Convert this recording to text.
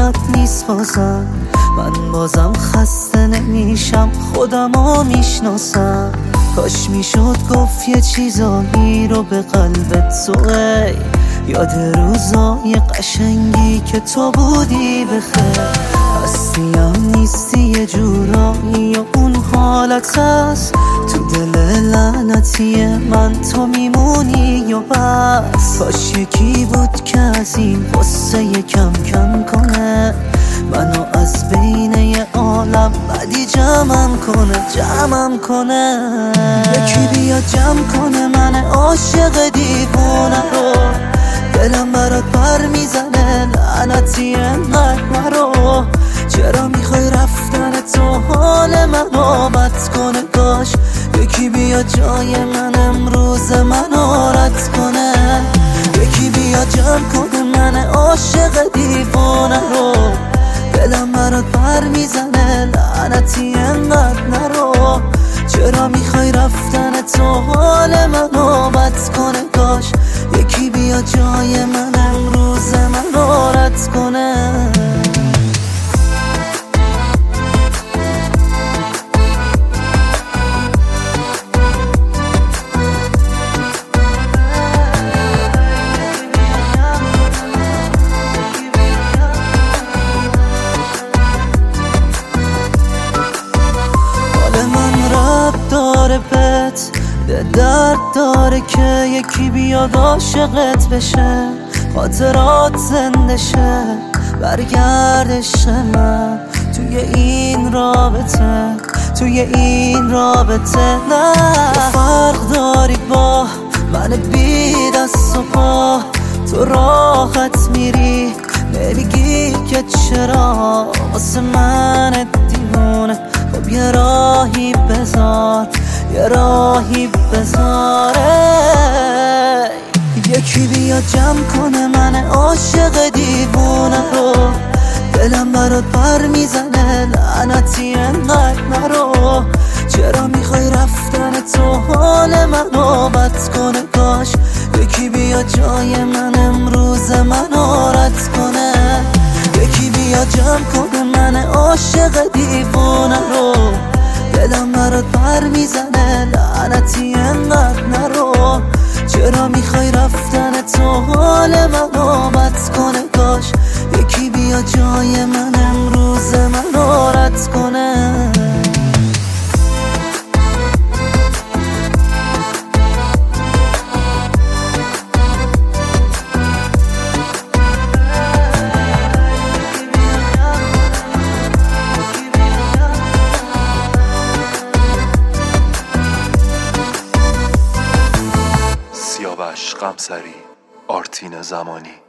بیاد نیست بازم، من بازم خسته نمیشم، خودمو میشناسم. کاش میشد گفت یه چیزایی رو به قلبت تو، ای یاد روزای قشنگی که تو بودی بخیر. هستیم نیستی یه جورایی و اون حالت هست تو دل لعنتی من، تو میمونی و بس. کاش یکی بود که از این قصه کم کم کنه، منو از بین یه عالم بدی جمعم کنه. یکی بیا جمع کنه من عاشق دیوونه رو، دلم برات پر میزنه لعنتی انقدر نرو. چرا میخوای رفتن تو حال منو بد کنه؟ کاش یکی بیا جای من امروز منو رد کنه. یکی بیا جمع کنه من عاشق دیوونه رو، دلم برات پر میزنه لعنتی انقدر نرو. چرا میخوای رفتن تو حال منو بد کنه؟ کاش یکی بیا جای من امروز منو رد کنه. درد داره که یکی بیاد عاشقت بشه، خاطرات زنده شه، برگردش من توی این رابطه. نه فرق داری با من بی دست و پا، تو راحت میری نمیگی که چرا واسه من دیوونه. خب یه راهی بذاره، یکی بیا جمع کنه من عاشق دیوونه رو، دلم برات پر میزنه لعنتی انقدر نرو. چرا میخوای رفتن تو حال منو بد کنه؟ کاش یکی بیا جای من امروز منو رد کنه. یکی بیا جمع کنه من عاشق دیوونه رو، دلم برات پر میزنه لعنتی انقدر نرو. چرا میخوای رفتن تو حال منو بد کنه؟ کاش یکی بیا جای من امروز منو رد کنه. سیاوش قمصری، آرتین زمانی.